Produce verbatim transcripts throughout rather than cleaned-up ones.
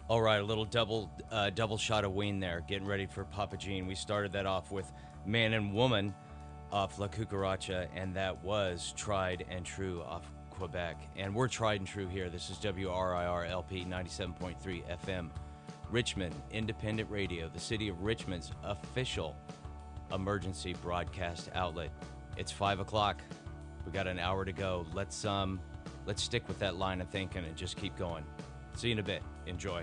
All right, a little double uh, double shot of Ween there, getting ready for Papa Gene. We started that off with Man and Woman off La Cucaracha, and that was Tried and True off Quebec. And we're Tried and True here. This is W R I R L P ninety-seven point three F M, Richmond Independent Radio, the city of Richmond's official emergency broadcast outlet. It's five o'clock. We got an hour to go. Let's um, let's stick with that line of thinking and just keep going. See you in a bit. Enjoy.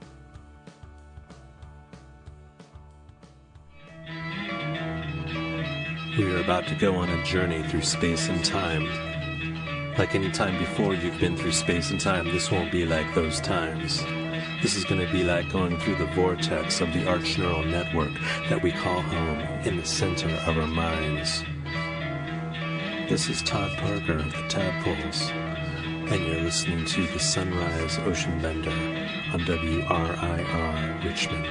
We are about to go on a journey through space and time. Like any time before you've been through space and time, this won't be like those times. This is going to be like going through the vortex of the arch neural network that we call home in the center of our minds. This is Todd Parker of the Tadpoles, and you're listening to the Sunrise Ocean Bender on W R I R Richmond.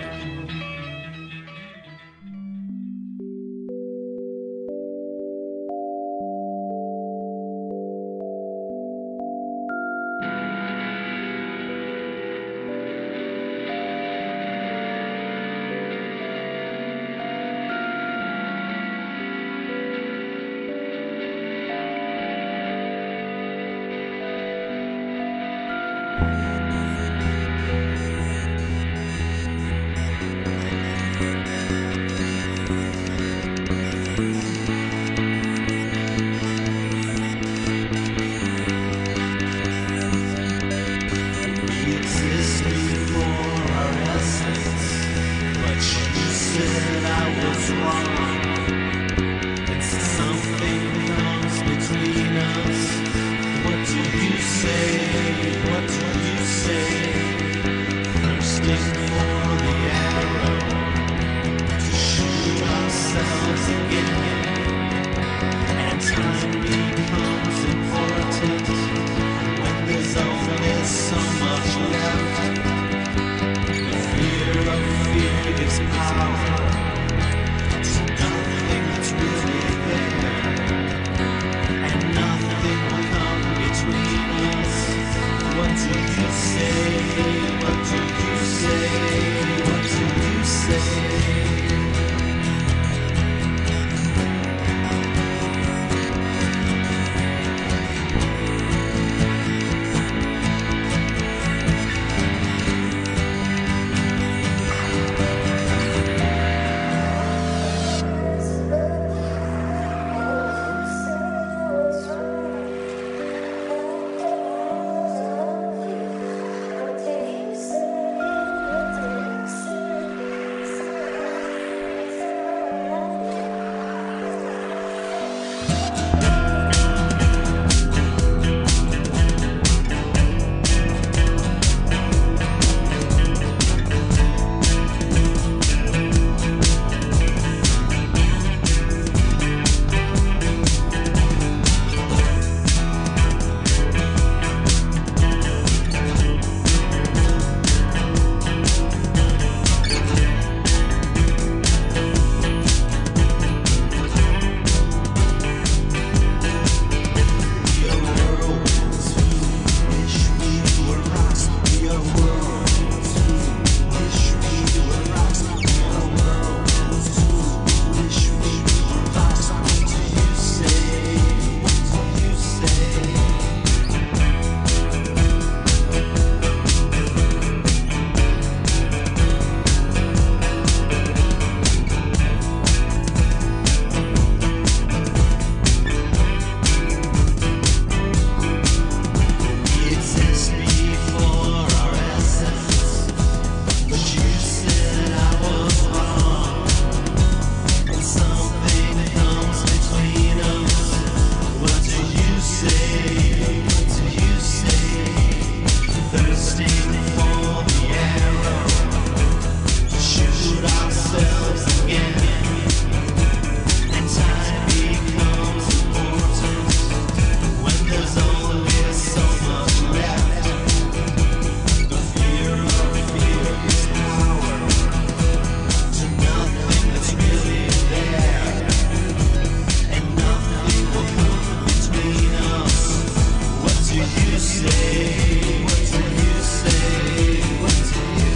What do you say? What do you say? What do you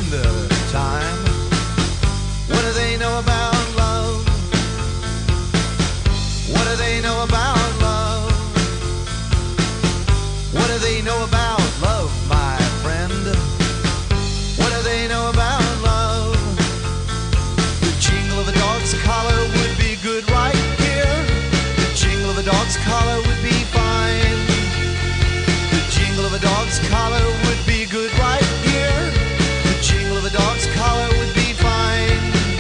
friend at a time. What do they know about love? What do they know about love? What do they know about love, my friend? What do they know about love? The jingle of a dog's collar would be good right here. The jingle of a dog's collar would be fine. The jingle of a dog's collar would be good right here. The jingle of a dog's collar would be fine.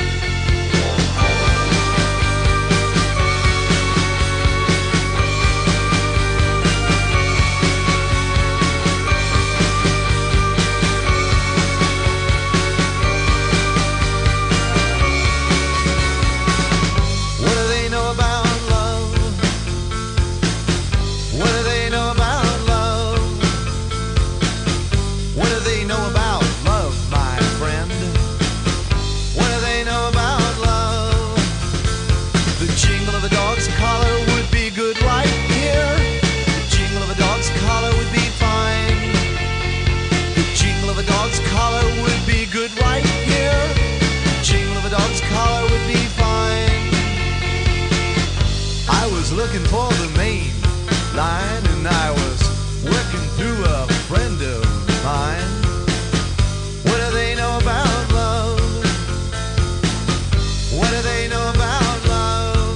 What do they know about love? What do they know about love? What do they know about love, my friend? What do they know about love? The jingle of a dog's collar would be good right here. The jingle of a dog's collar would be fine. The jingle of a dog's collar would be good right here. The jingle of a dog's collar would be fine. I was looking for the main line and I was working through a friend of mine. What do they know about love? What do they know about love?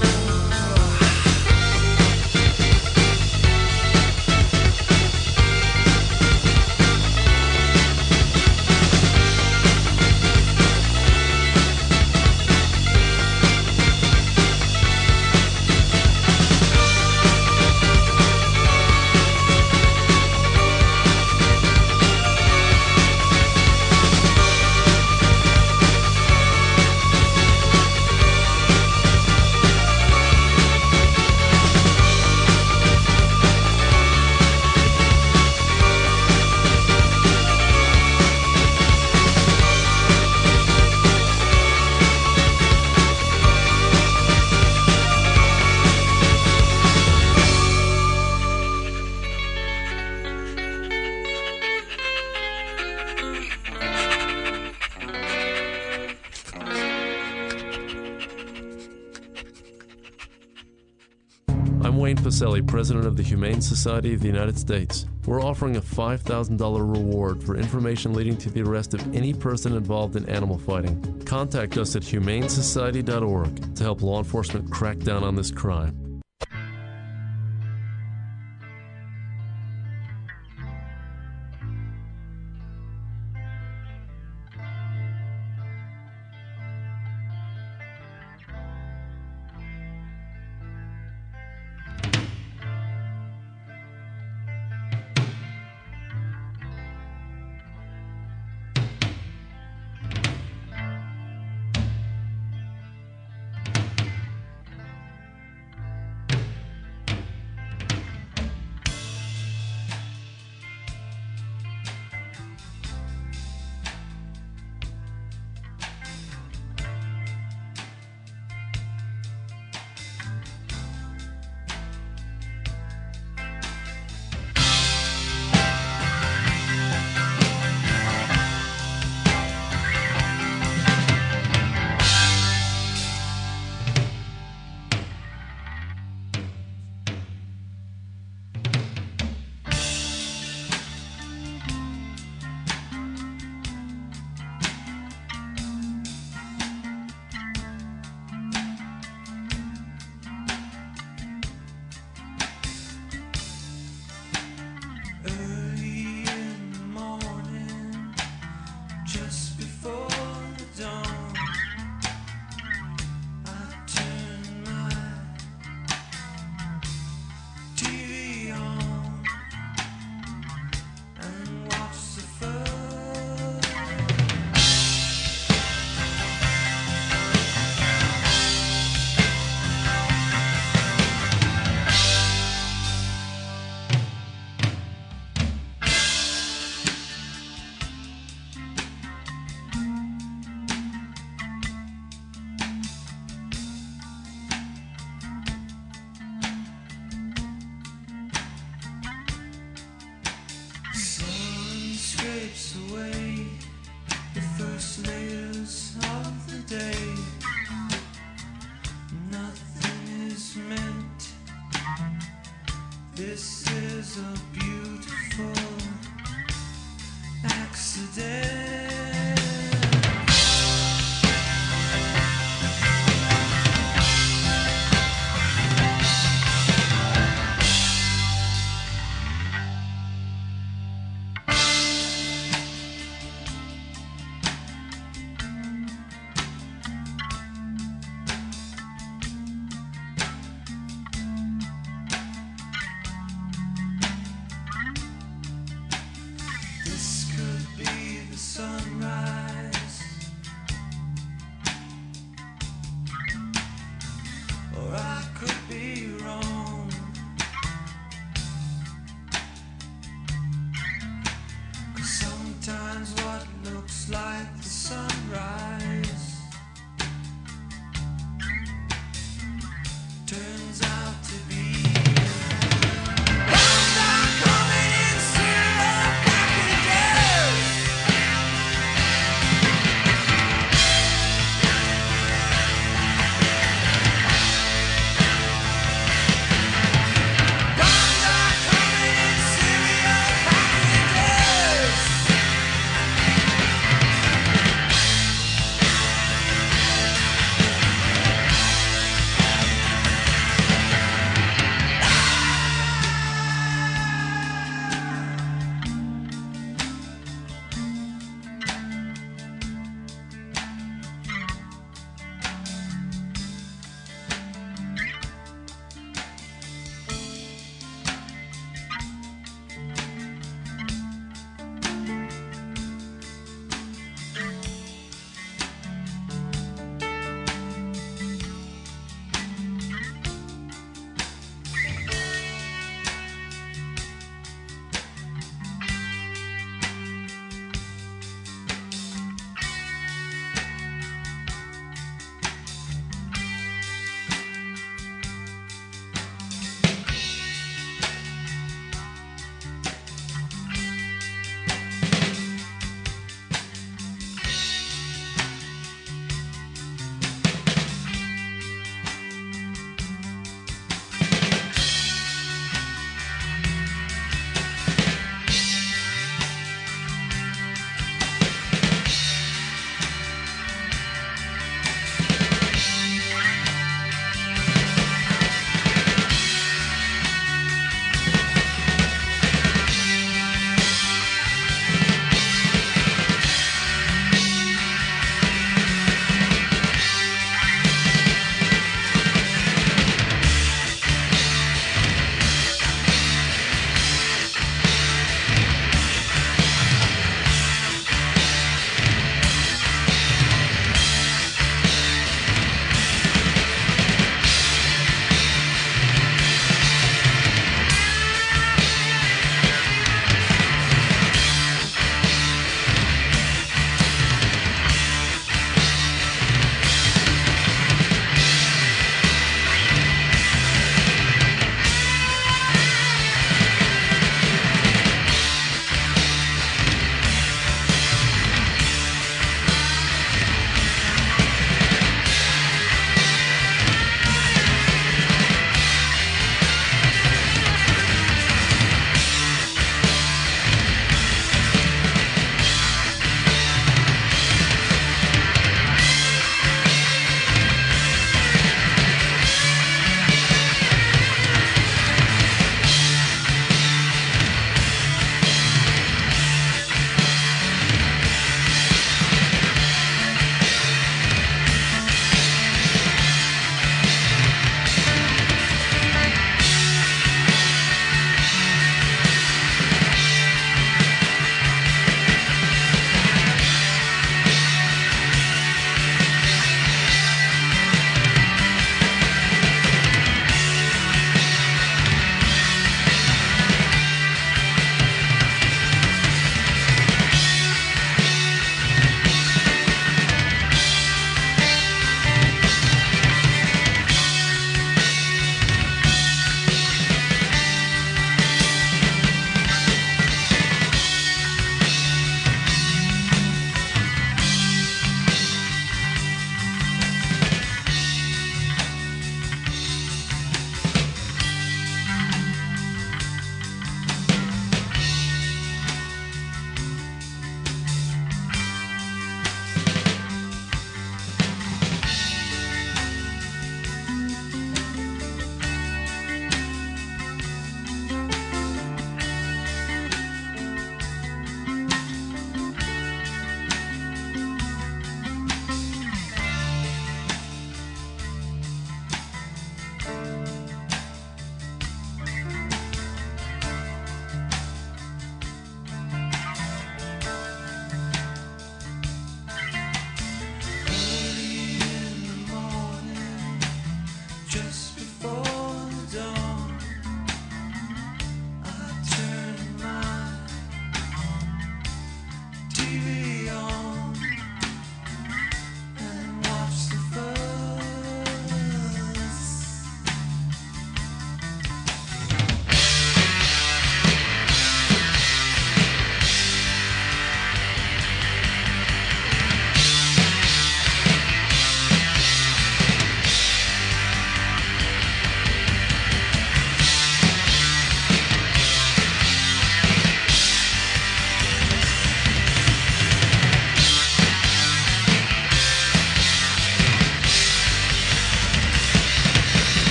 I'm Wayne Pacelli, President of the Humane Society of the United States. We're offering a five thousand dollars reward for information leading to the arrest of any person involved in animal fighting. Contact us at humane society dot org to help law enforcement crack down on this crime.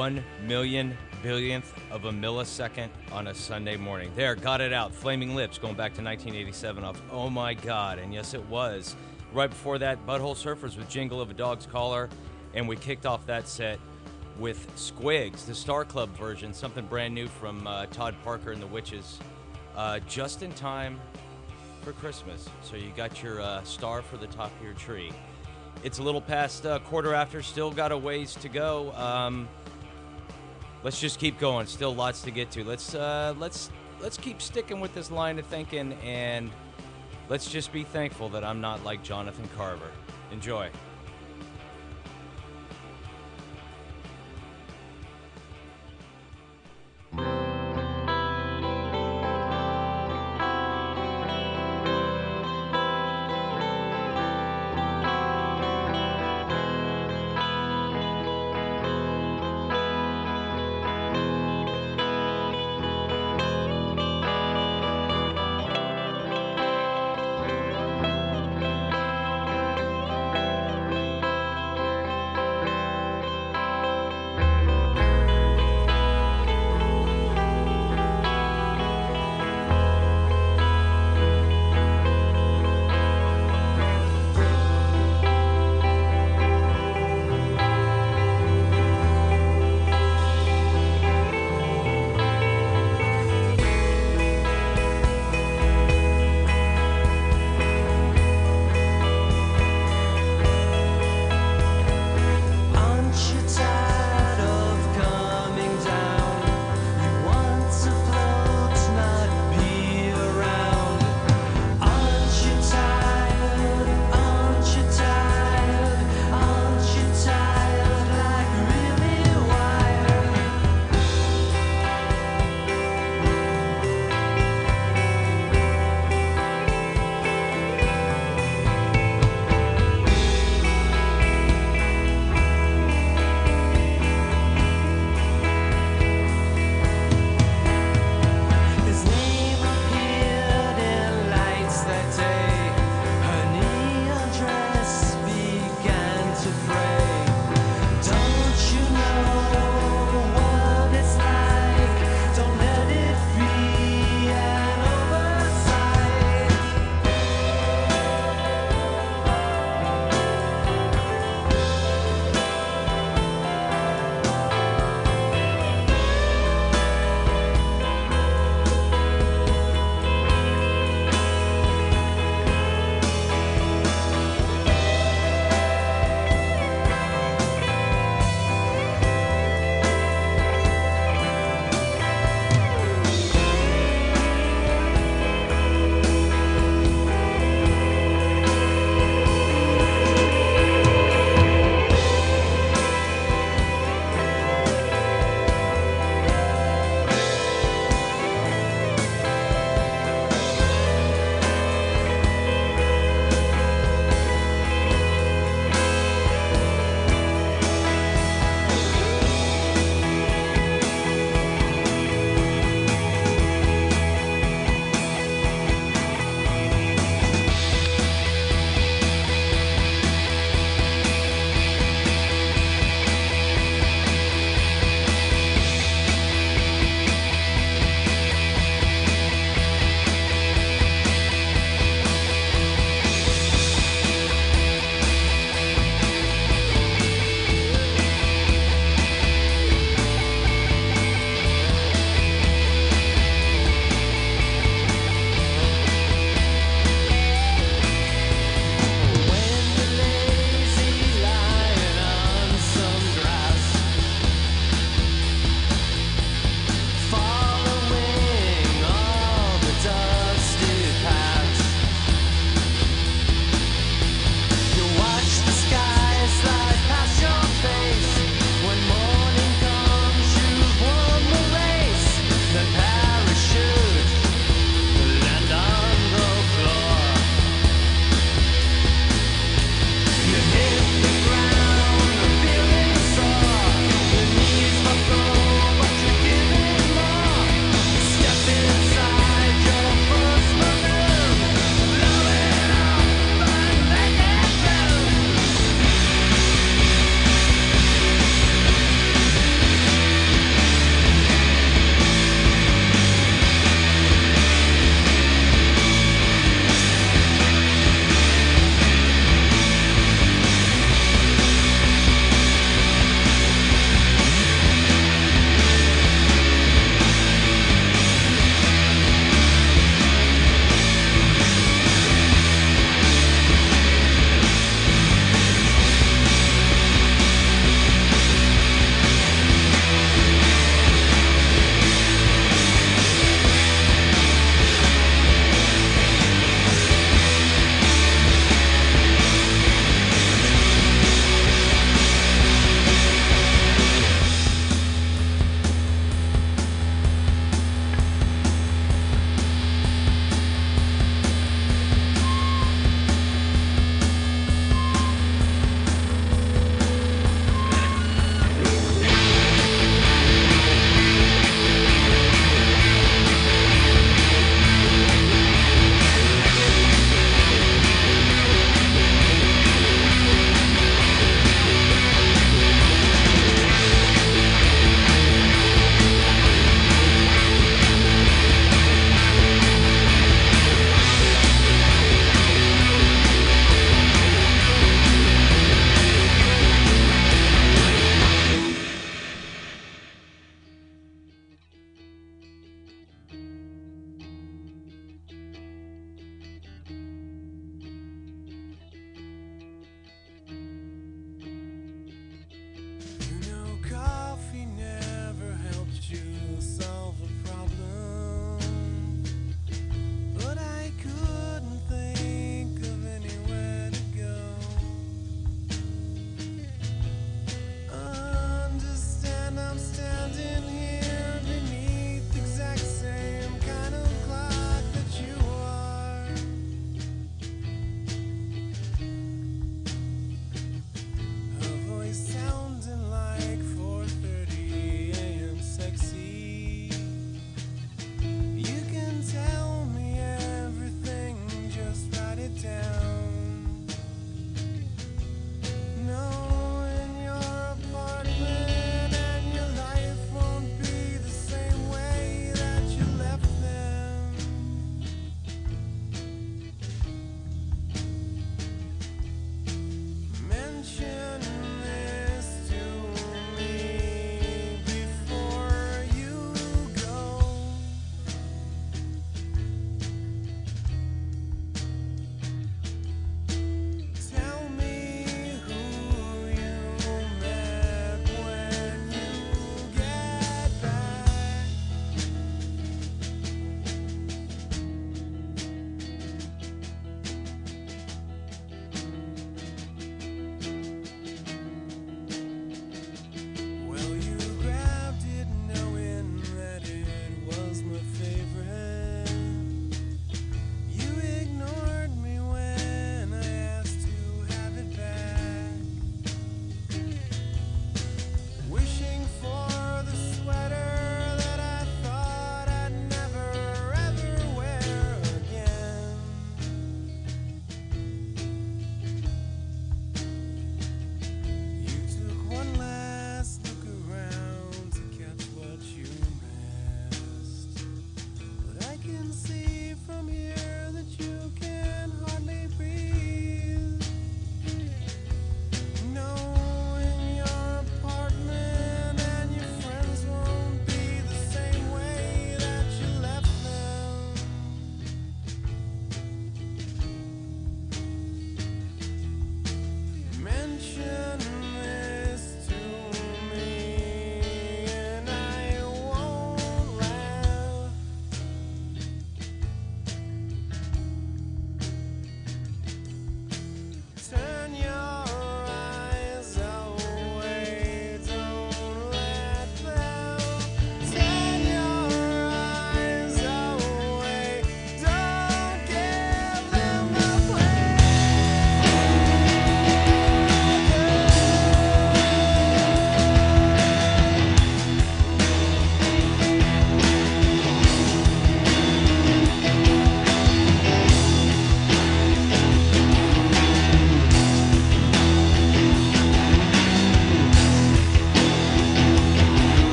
one million billionth of a millisecond on a Sunday morning. There, got it out. Flaming Lips, going back to nineteen eighty-seven off Oh My God, and yes, it was. Right before that, Butthole Surfers with Jingle of a Dog's Collar, and we kicked off that set with Squigs, the Star Club version, something brand new from uh, Todd Parker and the Witches, uh, just in time for Christmas. So you got your uh, star for the top of your tree. It's a little past uh, quarter after, still got a ways to go. Um, let's just keep going. Still lots to get to. Let's uh, let's let's keep sticking with this line of thinking, and let's just be thankful that I'm not like Jonathan Carver. Enjoy.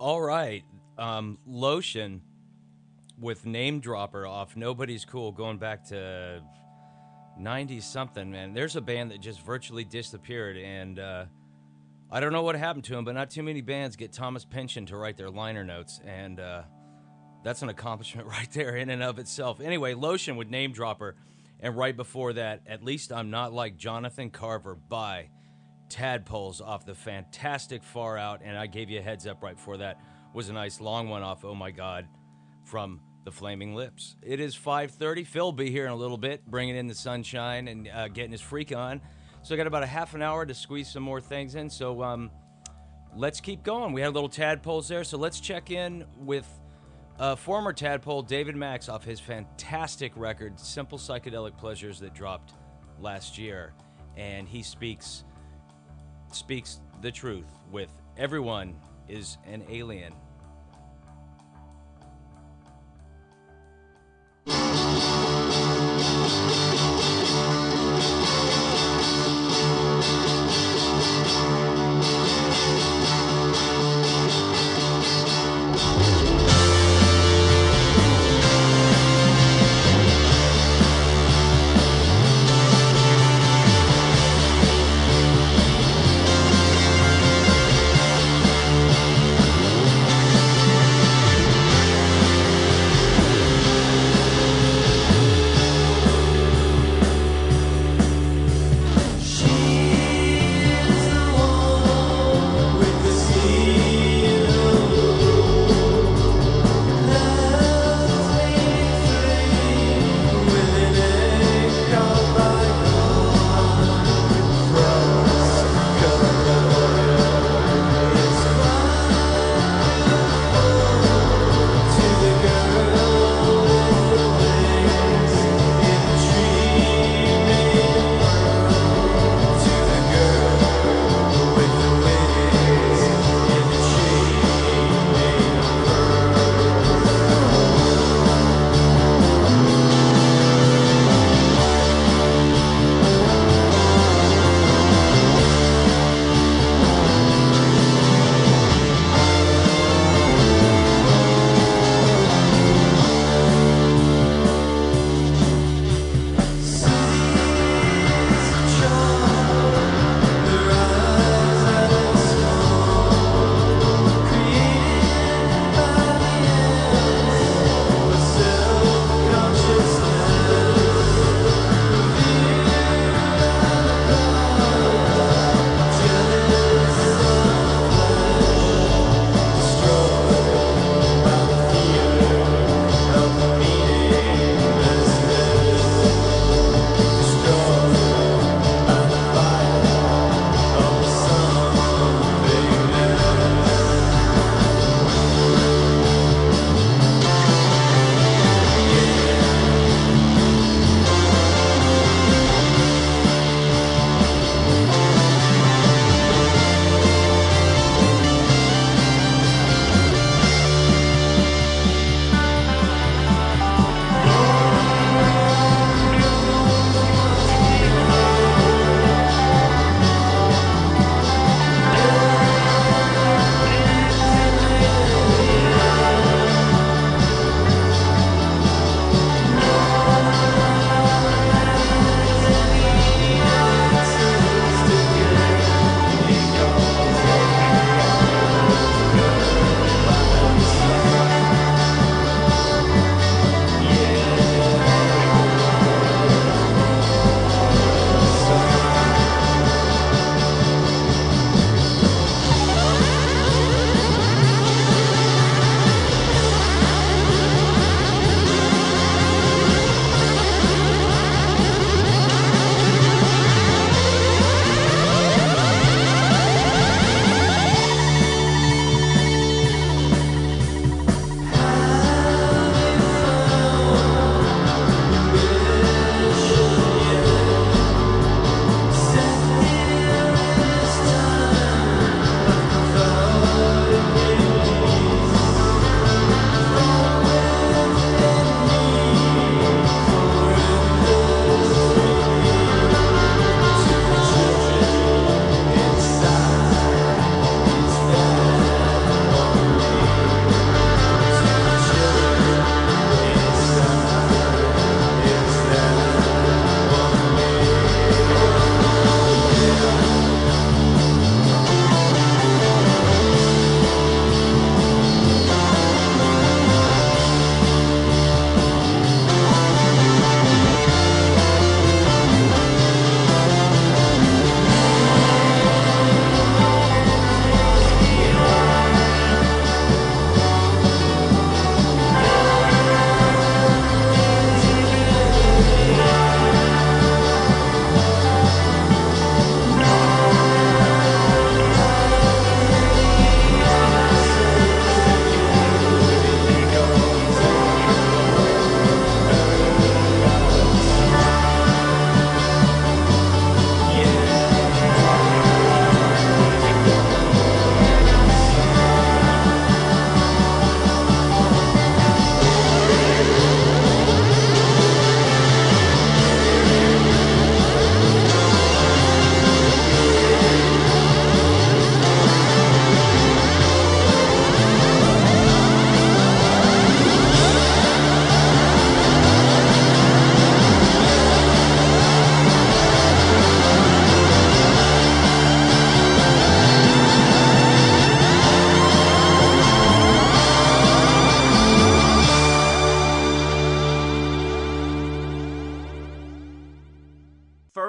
All right. Um, Lotion with Name Dropper off Nobody's Cool, going back to ninety-something, man. There's a band that just virtually disappeared, and uh, I don't know what happened to him, but not too many bands get Thomas Pynchon to write their liner notes, and uh, that's an accomplishment right there in and of itself. Anyway, Lotion with Name Dropper, and right before that, At Least I'm Not Like Jonathan Carver by Tadpoles off the fantastic Far Out, and I gave you a heads up right before that was a nice long one off Oh My God from the Flaming Lips. It is five thirty. Phil will be here in a little bit, bringing in the sunshine and uh, getting his freak on. So I got about a half an hour to squeeze some more things in, so um, let's keep going. We had a little Tadpoles there, so let's check in with uh, former Tadpole David Max off his fantastic record, Simple Psychedelic Pleasures, that dropped last year. And he speaks... speaks the truth with Everyone is an Alien. We'll be right back.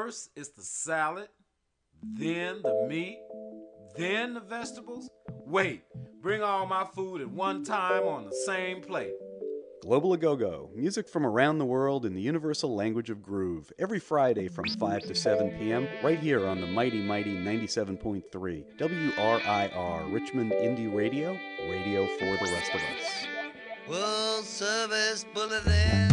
First, it's the salad, then the meat, then the vegetables. Wait, bring all my food at one time on the same plate. Global A Go-Go, music from around the world in the universal language of groove, every Friday from five to seven p.m. right here on the mighty, mighty ninety-seven point three W R I R, Richmond Indie Radio, radio for the rest of us. World Service Bulletin.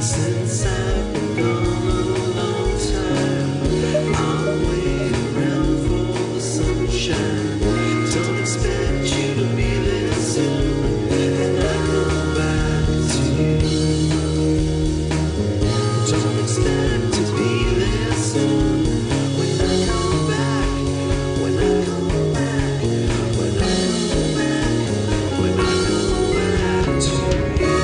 Since I've been gone a long time, I'm waiting around for the sunshine. Don't expect you to be there soon, and I come back to you. Don't expect to be there soon. When I come back, when I come back, when I come back, when I come back to you.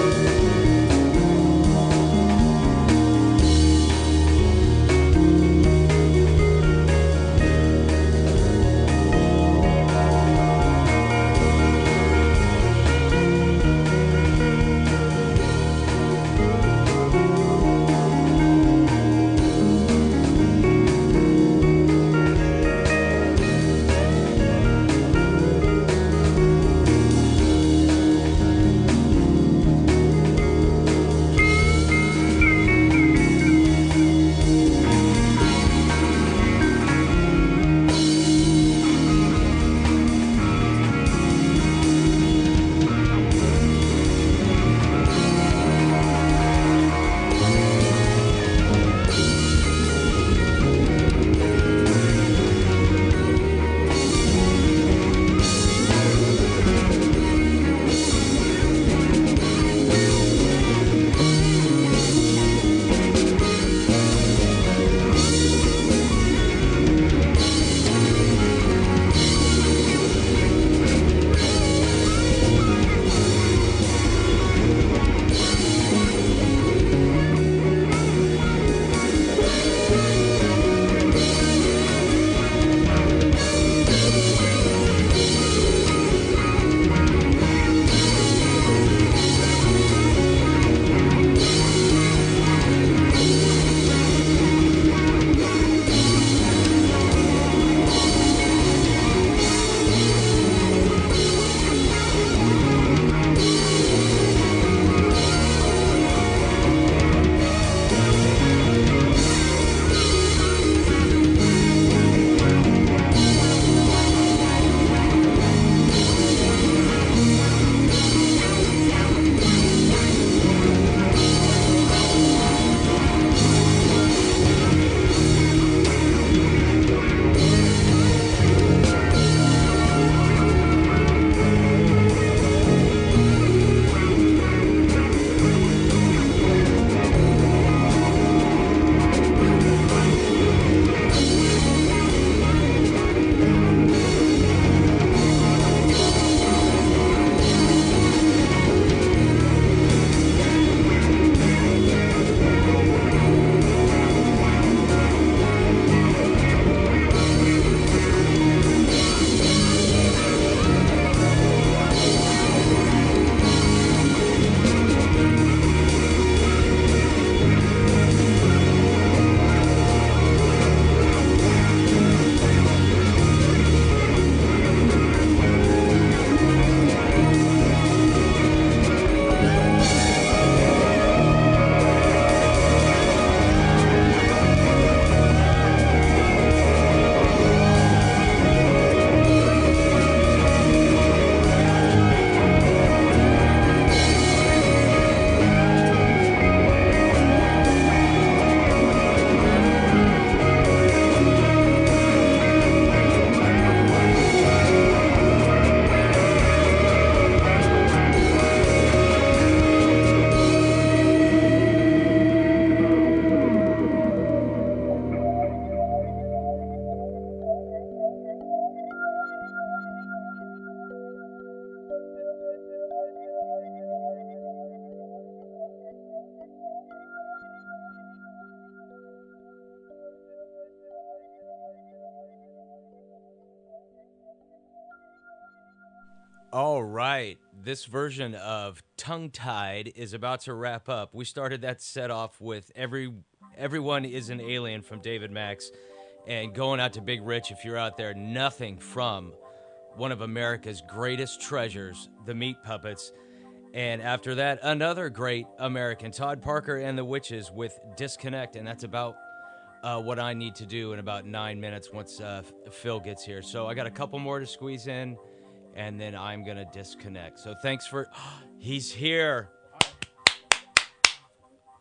All right. This version of Tongue-Tied is about to wrap up. We started that set off with every Everyone is an Alien from David Max, and going out to Big Rich, if you're out there, nothing from one of America's greatest treasures, the Meat Puppets. And after that, another great American, Todd Parker and the Witches with Disconnect, and that's about uh, what I need to do in about nine minutes once uh, Phil gets here. So I got a couple more to squeeze in, and then I'm going to disconnect. So thanks for... He's here.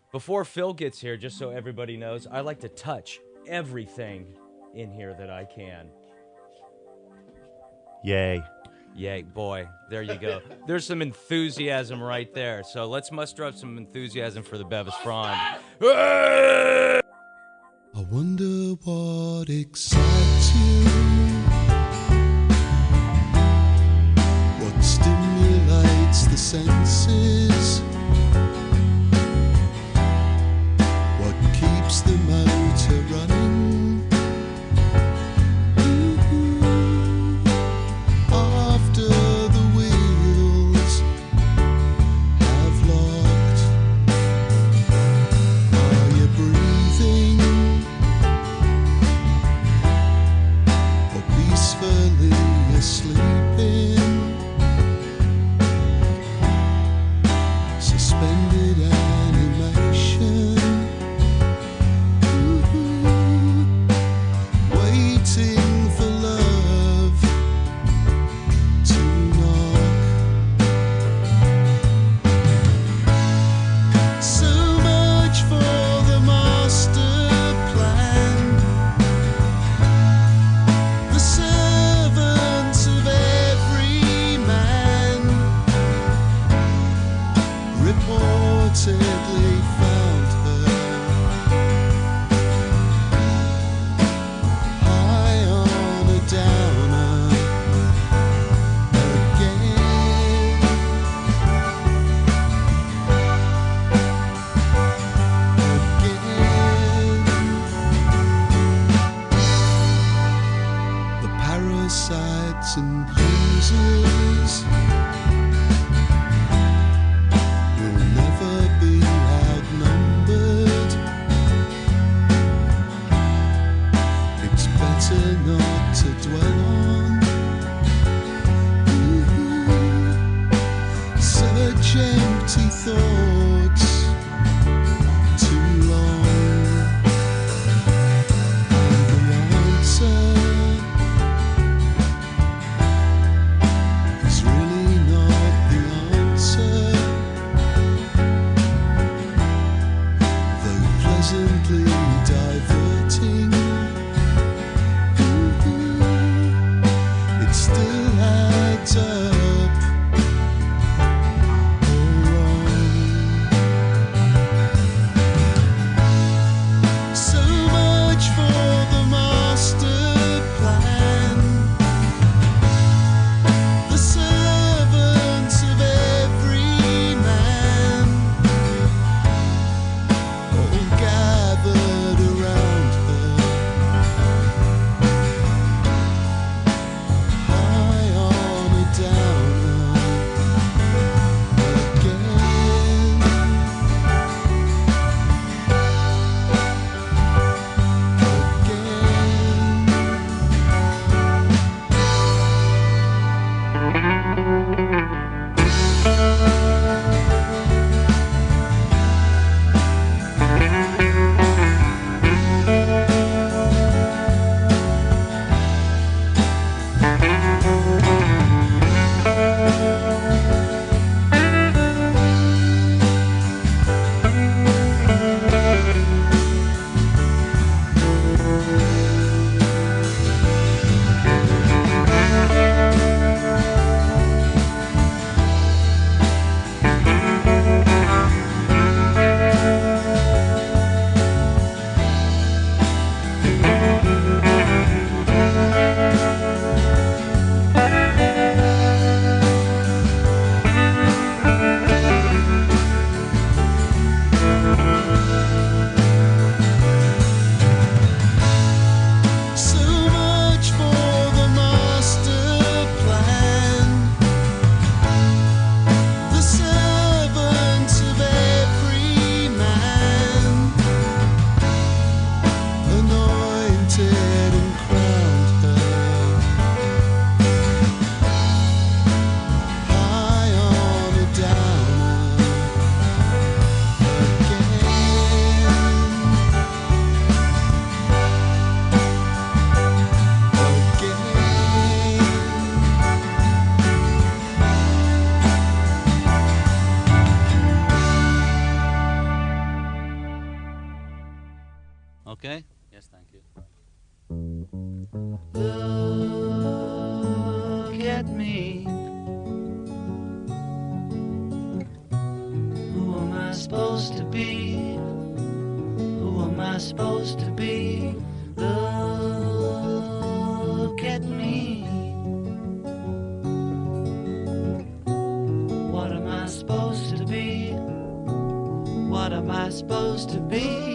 Before Phil gets here, just so everybody knows, I like to touch everything in here that I can. Yay. Yay, boy. There you go. There's some enthusiasm right there. So let's muster up some enthusiasm for the Bevis Frond. I wonder what excites you, what stimulates the senses, what keeps the motor running. After the wheels have locked, are you breathing or peacefully sleeping? Suspended animation, ooh, waiting for love to knock. So much for the master plan, the servants of every man reportedly found her high on a downer again. Again. The parasites and users will never be outnumbered. It's better not to dwell on. Ooh, such empty thoughts too long. And the answer is really not the answer, though pleasantly diverting. Ooh, it still adds up all wrong. So much for the master plan, the servants of every man, all gathered around her, high on a downer again. So much for the master plan, the servants of every man, anointed and crowned her high on a downer again. Okay? Yes, thank you. Look at me. Who am I supposed to be? Who am I supposed to be? Look at me. What am I supposed to be? What am I supposed to be?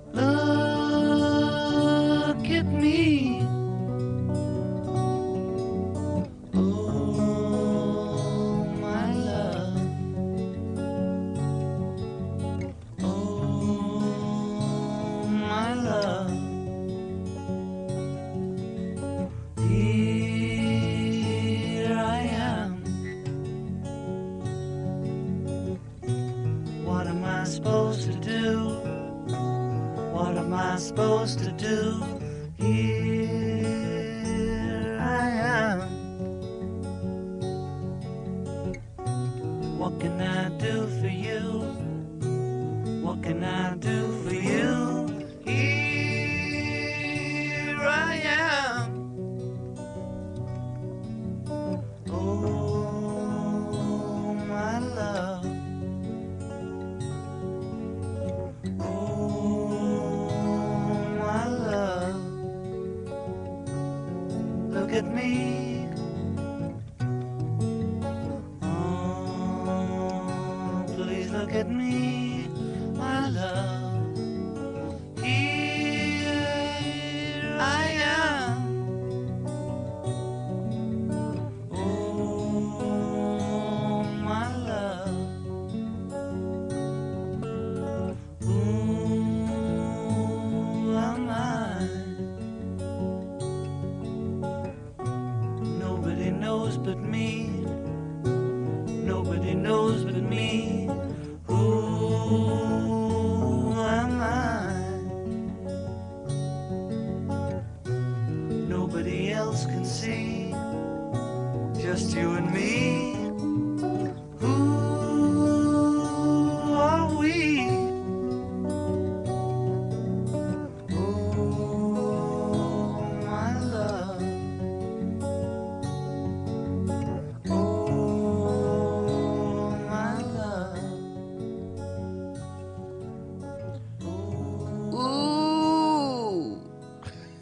Look at me. Oh, my love. Oh, my love. Here I am. What am I supposed to do? What am I supposed to do? Here I am. What can I do for you? What can I do for you? Here I am. Oh, my love. Look at me. Oh, please look at me, my love. Here I am. Oh, my love. Who am I? Nobody knows but me. Nobody knows but me. Who am I? Nobody else can see. Just you and me.